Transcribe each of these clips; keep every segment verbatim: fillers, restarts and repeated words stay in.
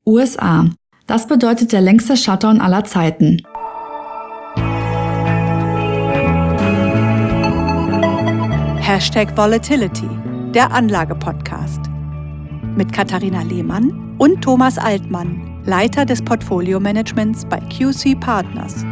U S A. Das bedeutet der längste Shutdown aller Zeiten. Hashtag Volatility, der Anlage-Podcast. Mit Katharina Lehmann und Thomas Altmann, Leiter des Portfolio-Managements bei Q C Partners.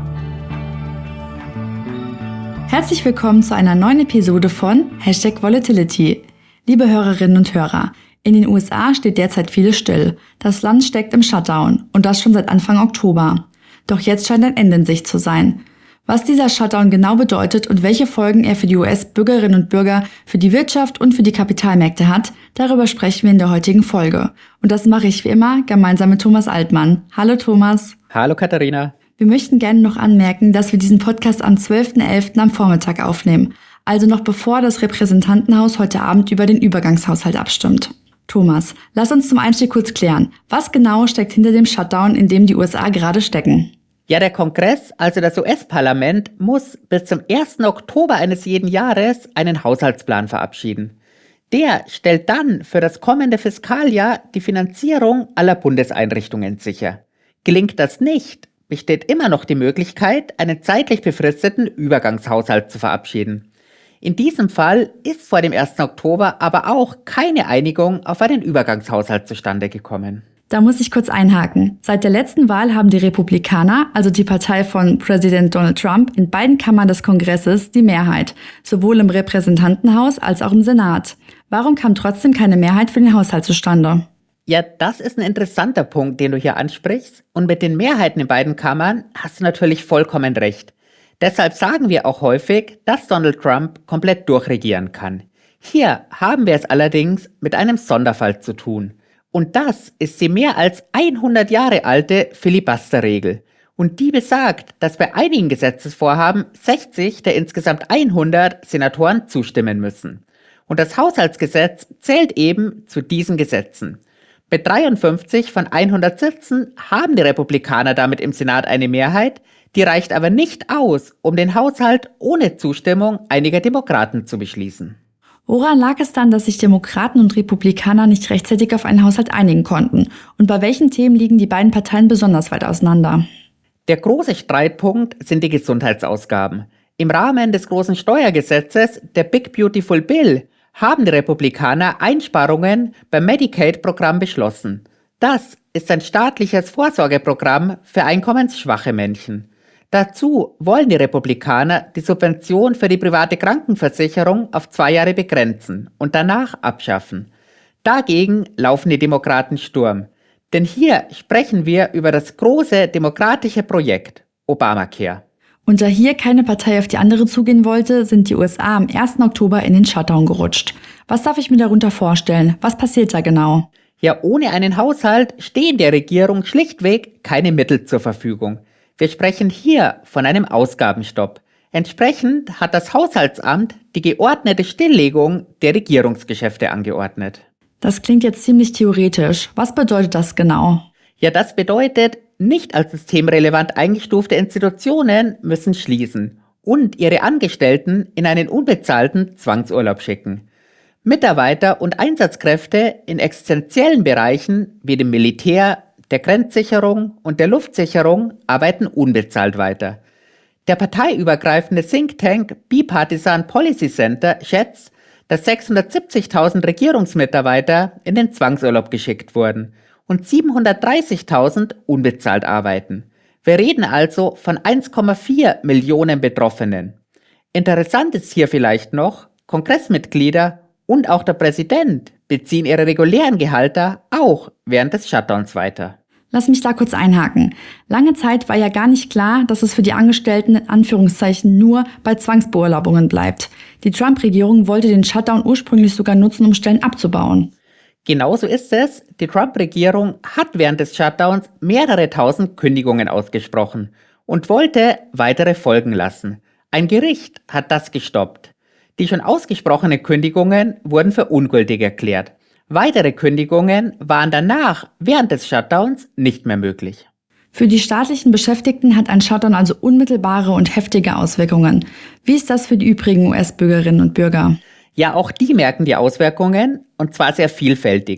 Herzlich willkommen zu einer neuen Episode von Hashtag Volatility. Liebe Hörerinnen und Hörer, in den U S A steht derzeit vieles still. Das Land steckt im Shutdown und das schon seit Anfang Oktober. Doch jetzt scheint ein Ende in Sicht zu sein. Was dieser Shutdown genau bedeutet und welche Folgen er für die U S-Bürgerinnen und Bürger, für die Wirtschaft und für die Kapitalmärkte hat, darüber sprechen wir in der heutigen Folge. Und das mache ich wie immer gemeinsam mit Thomas Altmann. Hallo Thomas. Hallo Katharina. Wir möchten gerne noch anmerken, dass wir diesen Podcast am zwölften elften am Vormittag aufnehmen. Also noch bevor das Repräsentantenhaus heute Abend über den Übergangshaushalt abstimmt. Thomas, lass uns zum Einstieg kurz klären. Was genau steckt hinter dem Shutdown, in dem die U S A gerade stecken? Ja, der Kongress, also das U S-Parlament, muss bis zum ersten Oktober eines jeden Jahres einen Haushaltsplan verabschieden. Der stellt dann für das kommende Fiskaljahr die Finanzierung aller Bundeseinrichtungen sicher. Gelingt das nicht, besteht immer noch die Möglichkeit, einen zeitlich befristeten Übergangshaushalt zu verabschieden. In diesem Fall ist vor dem ersten Oktober aber auch keine Einigung auf einen Übergangshaushalt zustande gekommen. Da muss ich kurz einhaken. Seit der letzten Wahl haben die Republikaner, also die Partei von Präsident Donald Trump, in beiden Kammern des Kongresses die Mehrheit, sowohl im Repräsentantenhaus als auch im Senat. Warum kam trotzdem keine Mehrheit für den Haushalt zustande? Ja, das ist ein interessanter Punkt, den du hier ansprichst. Und mit den Mehrheiten in beiden Kammern hast du natürlich vollkommen recht. Deshalb sagen wir auch häufig, dass Donald Trump komplett durchregieren kann. Hier haben wir es allerdings mit einem Sonderfall zu tun. Und das ist die mehr als hundert Jahre alte Filibuster-Regel. Und die besagt, dass bei einigen Gesetzesvorhaben sechzig der insgesamt hundert Senatoren zustimmen müssen. Und das Haushaltsgesetz zählt eben zu diesen Gesetzen. Bei dreiundfünfzig von hundert Sitzen haben die Republikaner damit im Senat eine Mehrheit, die reicht aber nicht aus, um den Haushalt ohne Zustimmung einiger Demokraten zu beschließen. Woran lag es dann, dass sich Demokraten und Republikaner nicht rechtzeitig auf einen Haushalt einigen konnten? Und bei welchen Themen liegen die beiden Parteien besonders weit auseinander? Der große Streitpunkt sind die Gesundheitsausgaben. Im Rahmen des großen Steuergesetzes, der Big Beautiful Bill, haben die Republikaner Einsparungen beim Medicaid-Programm beschlossen. Das ist ein staatliches Vorsorgeprogramm für einkommensschwache Menschen. Dazu wollen die Republikaner die Subvention für die private Krankenversicherung auf zwei Jahre begrenzen und danach abschaffen. Dagegen laufen die Demokraten Sturm. Denn hier sprechen wir über das große demokratische Projekt Obamacare. Und da hier keine Partei auf die andere zugehen wollte, sind die U S A am ersten Oktober in den Shutdown gerutscht. Was darf ich mir darunter vorstellen? Was passiert da genau? Ja, ohne einen Haushalt stehen der Regierung schlichtweg keine Mittel zur Verfügung. Wir sprechen hier von einem Ausgabenstopp. Entsprechend hat das Haushaltsamt die geordnete Stilllegung der Regierungsgeschäfte angeordnet. Das klingt jetzt ziemlich theoretisch. Was bedeutet das genau? Ja, das bedeutet, nicht als systemrelevant eingestufte Institutionen müssen schließen und ihre Angestellten in einen unbezahlten Zwangsurlaub schicken. Mitarbeiter und Einsatzkräfte in existenziellen Bereichen wie dem Militär, der Grenzsicherung und der Luftsicherung arbeiten unbezahlt weiter. Der parteiübergreifende Think Tank Bipartisan Policy Center schätzt, dass sechshundertsiebzigtausend Regierungsmitarbeiter in den Zwangsurlaub geschickt wurden und siebenhundertdreißigtausend unbezahlt arbeiten. Wir reden also von eins Komma vier Millionen Betroffenen. Interessant ist hier vielleicht noch, Kongressmitglieder und auch der Präsident beziehen ihre regulären Gehälter auch während des Shutdowns weiter. Lass mich da kurz einhaken. Lange Zeit war ja gar nicht klar, dass es für die Angestellten in Anführungszeichen nur bei Zwangsbeurlaubungen bleibt. Die Trump-Regierung wollte den Shutdown ursprünglich sogar nutzen, um Stellen abzubauen. Genauso ist es. Die Trump-Regierung hat während des Shutdowns mehrere tausend Kündigungen ausgesprochen und wollte weitere folgen lassen. Ein Gericht hat das gestoppt. Die schon ausgesprochenen Kündigungen wurden für ungültig erklärt. Weitere Kündigungen waren danach, während des Shutdowns, nicht mehr möglich. Für die staatlichen Beschäftigten hat ein Shutdown also unmittelbare und heftige Auswirkungen. Wie ist das für die übrigen U S-Bürgerinnen und Bürger? Ja, auch die merken die Auswirkungen, und zwar sehr vielfältig.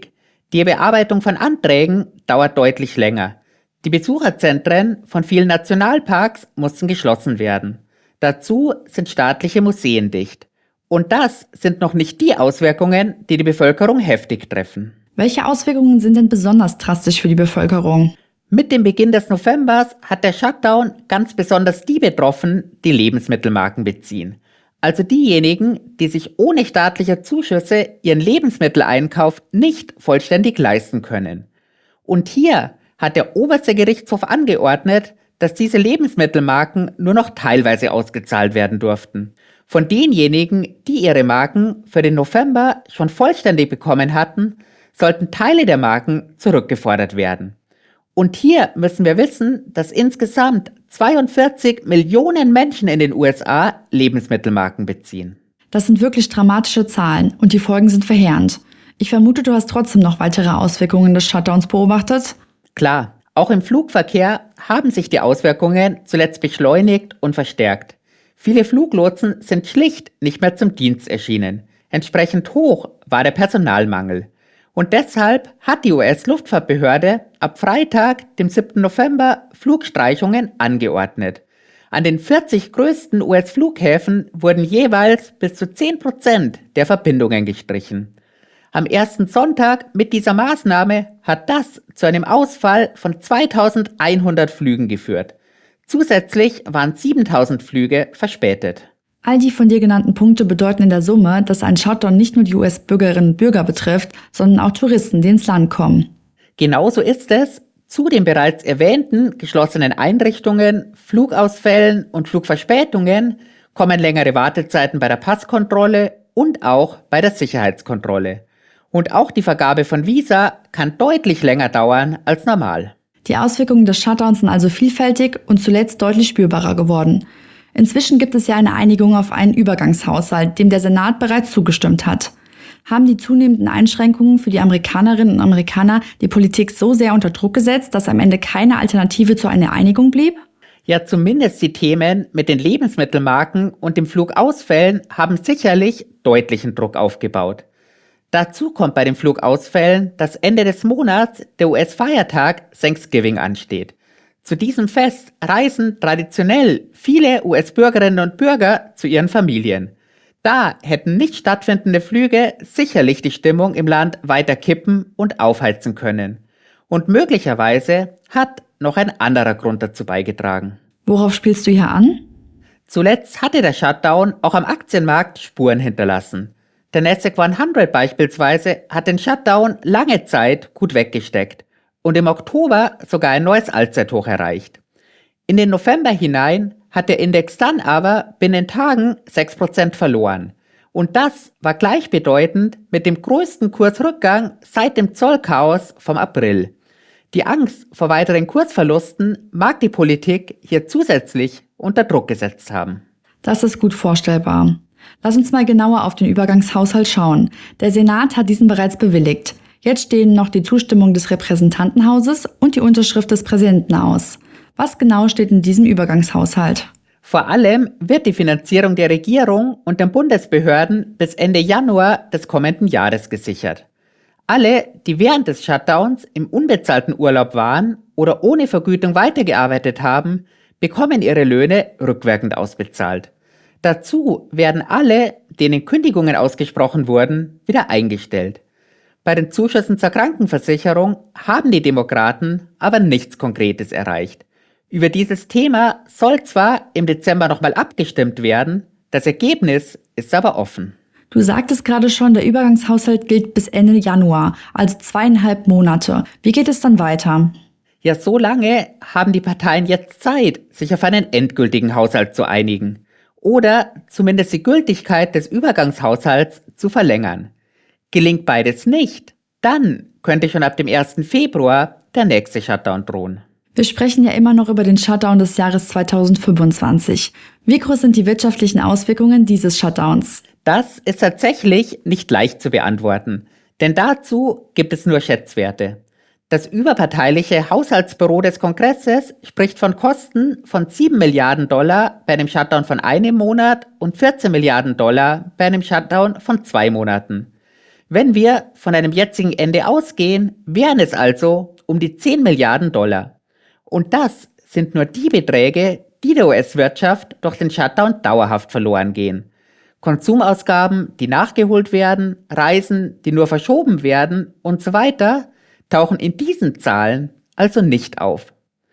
Die Bearbeitung von Anträgen dauert deutlich länger. Die Besucherzentren von vielen Nationalparks mussten geschlossen werden. Dazu sind staatliche Museen dicht. Und das sind noch nicht die Auswirkungen, die die Bevölkerung heftig treffen. Welche Auswirkungen sind denn besonders drastisch für die Bevölkerung? Mit dem Beginn des Novembers hat der Shutdown ganz besonders die betroffen, die Lebensmittelmarken beziehen. Also diejenigen, die sich ohne staatliche Zuschüsse ihren Lebensmitteleinkauf nicht vollständig leisten können. Und hier hat der oberste Gerichtshof angeordnet, dass diese Lebensmittelmarken nur noch teilweise ausgezahlt werden durften. Von denjenigen, die ihre Marken für den November schon vollständig bekommen hatten, sollten Teile der Marken zurückgefordert werden. Und hier müssen wir wissen, dass insgesamt zweiundvierzig Millionen Menschen in den U S A Lebensmittelmarken beziehen. Das sind wirklich dramatische Zahlen und die Folgen sind verheerend. Ich vermute, du hast trotzdem noch weitere Auswirkungen des Shutdowns beobachtet? Klar, auch im Flugverkehr haben sich die Auswirkungen zuletzt beschleunigt und verstärkt. Viele Fluglotsen sind schlicht nicht mehr zum Dienst erschienen. Entsprechend hoch war der Personalmangel. Und deshalb hat die U S-Luftfahrtbehörde ab Freitag, dem siebten November, Flugstreichungen angeordnet. An den vierzig größten U S-Flughäfen wurden jeweils bis zu zehn Prozent der Verbindungen gestrichen. Am ersten Sonntag mit dieser Maßnahme hat das zu einem Ausfall von zweitausendeinhundert Flügen geführt. Zusätzlich waren siebentausend Flüge verspätet. All die von dir genannten Punkte bedeuten in der Summe, dass ein Shutdown nicht nur die U S-Bürgerinnen und Bürger betrifft, sondern auch Touristen, die ins Land kommen. Genauso ist es. Zu den bereits erwähnten geschlossenen Einrichtungen, Flugausfällen und Flugverspätungen kommen längere Wartezeiten bei der Passkontrolle und auch bei der Sicherheitskontrolle. Und auch die Vergabe von Visa kann deutlich länger dauern als normal. Die Auswirkungen des Shutdowns sind also vielfältig und zuletzt deutlich spürbarer geworden. Inzwischen gibt es ja eine Einigung auf einen Übergangshaushalt, dem der Senat bereits zugestimmt hat. Haben die zunehmenden Einschränkungen für die Amerikanerinnen und Amerikaner die Politik so sehr unter Druck gesetzt, dass am Ende keine Alternative zu einer Einigung blieb? Ja, zumindest die Themen mit den Lebensmittelmarken und den Flugausfällen haben sicherlich deutlichen Druck aufgebaut. Dazu kommt bei den Flugausfällen, dass Ende des Monats der U S-Feiertag Thanksgiving ansteht. Zu diesem Fest reisen traditionell viele U S-Bürgerinnen und Bürger zu ihren Familien. Da hätten nicht stattfindende Flüge sicherlich die Stimmung im Land weiter kippen und aufheizen können. Und möglicherweise hat noch ein anderer Grund dazu beigetragen. Worauf spielst du hier an? Zuletzt hatte der Shutdown auch am Aktienmarkt Spuren hinterlassen. Der Nasdaq hundert beispielsweise hat den Shutdown lange Zeit gut weggesteckt und im Oktober sogar ein neues Allzeithoch erreicht. In den November hinein hat der Index dann aber binnen Tagen sechs Prozent verloren. Und das war gleichbedeutend mit dem größten Kursrückgang seit dem Zollchaos vom April. Die Angst vor weiteren Kursverlusten mag die Politik hier zusätzlich unter Druck gesetzt haben. Das ist gut vorstellbar. Lass uns mal genauer auf den Übergangshaushalt schauen. Der Senat hat diesen bereits bewilligt. Jetzt stehen noch die Zustimmung des Repräsentantenhauses und die Unterschrift des Präsidenten aus. Was genau steht in diesem Übergangshaushalt? Vor allem wird die Finanzierung der Regierung und den Bundesbehörden bis Ende Januar des kommenden Jahres gesichert. Alle, die während des Shutdowns im unbezahlten Urlaub waren oder ohne Vergütung weitergearbeitet haben, bekommen ihre Löhne rückwirkend ausbezahlt. Dazu werden alle, denen Kündigungen ausgesprochen wurden, wieder eingestellt. Bei den Zuschüssen zur Krankenversicherung haben die Demokraten aber nichts Konkretes erreicht. Über dieses Thema soll zwar im Dezember nochmal abgestimmt werden, das Ergebnis ist aber offen. Du sagtest gerade schon, der Übergangshaushalt gilt bis Ende Januar, also zweieinhalb Monate. Wie geht es dann weiter? Ja, so lange haben die Parteien jetzt Zeit, sich auf einen endgültigen Haushalt zu einigen oder zumindest die Gültigkeit des Übergangshaushalts zu verlängern. Gelingt beides nicht, dann könnte schon ab dem ersten Februar der nächste Shutdown drohen. Wir sprechen ja immer noch über den Shutdown des Jahres zweitausendfünfundzwanzig. Wie groß sind die wirtschaftlichen Auswirkungen dieses Shutdowns? Das ist tatsächlich nicht leicht zu beantworten, denn dazu gibt es nur Schätzwerte. Das überparteiliche Haushaltsbüro des Kongresses spricht von Kosten von sieben Milliarden Dollar bei einem Shutdown von einem Monat und vierzehn Milliarden Dollar bei einem Shutdown von zwei Monaten. Wenn wir von einem jetzigen Ende ausgehen, wären es also um die zehn Milliarden Dollar. Und das sind nur die Beträge, die der U S-Wirtschaft durch den Shutdown dauerhaft verloren gehen. Konsumausgaben, die nachgeholt werden, Reisen, die nur verschoben werden und so weiter, tauchen in diesen Zahlen also nicht auf.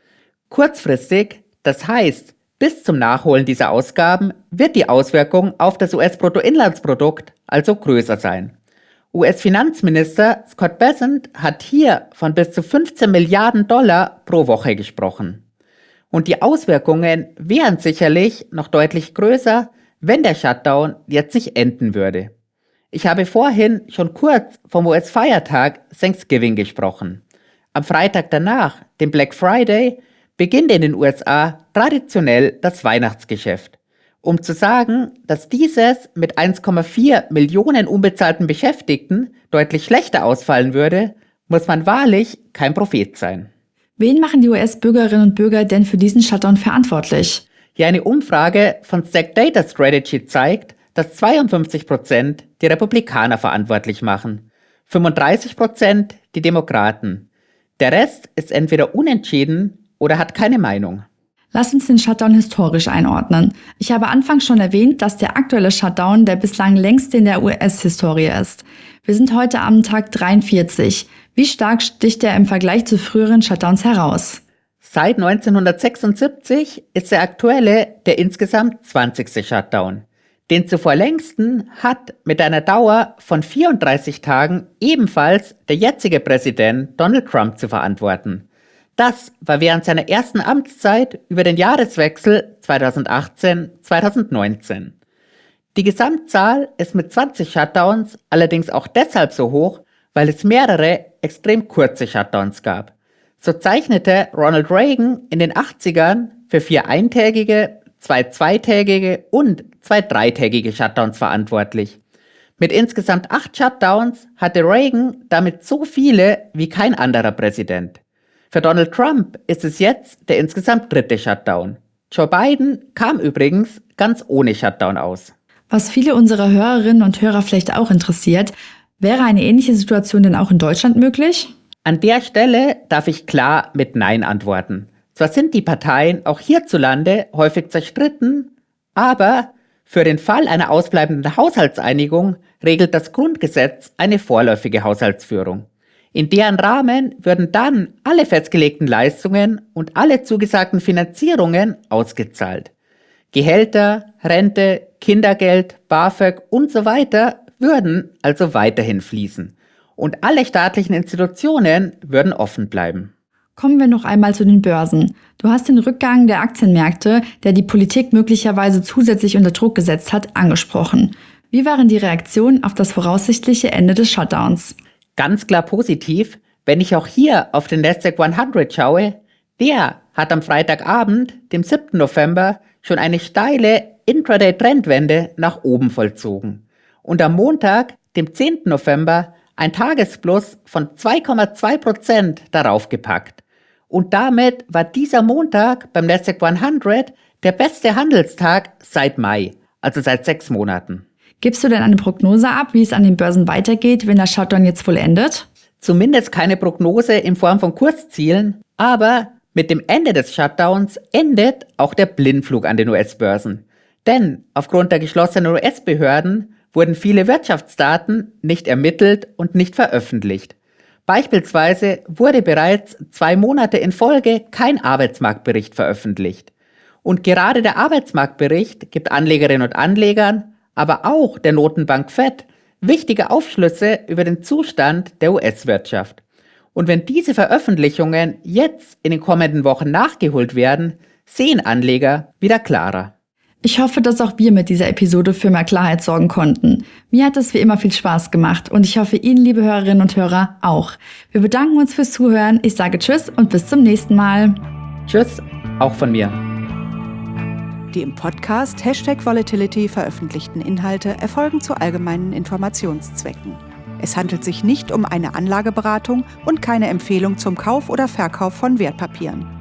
Kurzfristig, das heißt bis zum Nachholen dieser Ausgaben, wird die Auswirkung auf das U S-Bruttoinlandsprodukt also größer sein. U S-Finanzminister Scott Bessent hat hier von bis zu fünfzehn Milliarden Dollar pro Woche gesprochen. Und die Auswirkungen wären sicherlich noch deutlich größer, wenn der Shutdown jetzt nicht enden würde. Ich habe vorhin schon kurz vom U S-Feiertag Thanksgiving gesprochen. Am Freitag danach, dem Black Friday, beginnt in den U S A traditionell das Weihnachtsgeschäft. Um zu sagen, dass dieses mit eins Komma vier Millionen unbezahlten Beschäftigten deutlich schlechter ausfallen würde, muss man wahrlich kein Prophet sein. Wen machen die U S-Bürgerinnen und Bürger denn für diesen Shutdown verantwortlich? Ja, eine Umfrage von Stack Data Strategy zeigt, dass zweiundfünfzig Prozent die Republikaner verantwortlich machen, fünfunddreißig Prozent die Demokraten. Der Rest ist entweder unentschieden oder hat keine Meinung. Lass uns den Shutdown historisch einordnen. Ich habe anfangs schon erwähnt, dass der aktuelle Shutdown der bislang längste in der U S-Historie ist. Wir sind heute am Tag dreiundvierzig. Wie stark sticht er im Vergleich zu früheren Shutdowns heraus? Seit neunzehnhundertsechsundsiebzig ist der aktuelle der insgesamt zwanzigste Shutdown. Den zuvor längsten hat mit einer Dauer von vierunddreißig Tagen ebenfalls der jetzige Präsident Donald Trump zu verantworten. Das war während seiner ersten Amtszeit über den Jahreswechsel zweitausendachtzehn zweitausendneunzehn. Die Gesamtzahl ist mit zwanzig Shutdowns allerdings auch deshalb so hoch, weil es mehrere extrem kurze Shutdowns gab. So zeichnete Ronald Reagan in den achtzigern für vier eintägige, zwei zweitägige und zwei dreitägige Shutdowns verantwortlich. Mit insgesamt acht Shutdowns hatte Reagan damit so viele wie kein anderer Präsident. Für Donald Trump ist es jetzt der insgesamt dritte Shutdown. Joe Biden kam übrigens ganz ohne Shutdown aus. Was viele unserer Hörerinnen und Hörer vielleicht auch interessiert, wäre eine ähnliche Situation denn auch in Deutschland möglich? An der Stelle darf ich klar mit Nein antworten. Zwar sind die Parteien auch hierzulande häufig zerstritten, aber für den Fall einer ausbleibenden Haushaltseinigung regelt das Grundgesetz eine vorläufige Haushaltsführung. In deren Rahmen würden dann alle festgelegten Leistungen und alle zugesagten Finanzierungen ausgezahlt. Gehälter, Rente, Kindergeld, BAföG und so weiter würden also weiterhin fließen. Und alle staatlichen Institutionen würden offen bleiben. Kommen wir noch einmal zu den Börsen. Du hast den Rückgang der Aktienmärkte, der die Politik möglicherweise zusätzlich unter Druck gesetzt hat, angesprochen. Wie waren die Reaktionen auf das voraussichtliche Ende des Shutdowns? Ganz klar positiv, wenn ich auch hier auf den Nasdaq hundert schaue, der hat am Freitagabend, dem siebten November, schon eine steile Intraday-Trendwende nach oben vollzogen. Und am Montag, dem zehnten November, ein Tagesplus von zwei Komma zwei Prozent darauf gepackt. Und damit war dieser Montag beim Nasdaq hundert der beste Handelstag seit Mai, also seit sechs Monaten. Gibst du denn eine Prognose ab, wie es an den Börsen weitergeht, wenn der Shutdown jetzt wohl endet? Zumindest keine Prognose in Form von Kurszielen, aber mit dem Ende des Shutdowns endet auch der Blindflug an den U S-Börsen. Denn aufgrund der geschlossenen U S-Behörden wurden viele Wirtschaftsdaten nicht ermittelt und nicht veröffentlicht. Beispielsweise wurde bereits zwei Monate in Folge kein Arbeitsmarktbericht veröffentlicht. Und gerade der Arbeitsmarktbericht gibt Anlegerinnen und Anlegern, aber auch der Notenbank Fed, wichtige Aufschlüsse über den Zustand der U S-Wirtschaft. Und wenn diese Veröffentlichungen jetzt in den kommenden Wochen nachgeholt werden, sehen Anleger wieder klarer. Ich hoffe, dass auch wir mit dieser Episode für mehr Klarheit sorgen konnten. Mir hat es wie immer viel Spaß gemacht und ich hoffe Ihnen, liebe Hörerinnen und Hörer, auch. Wir bedanken uns fürs Zuhören. Ich sage Tschüss und bis zum nächsten Mal. Tschüss, auch von mir. Die im Podcast Hashtag Volatility veröffentlichten Inhalte erfolgen zu allgemeinen Informationszwecken. Es handelt sich nicht um eine Anlageberatung und keine Empfehlung zum Kauf oder Verkauf von Wertpapieren.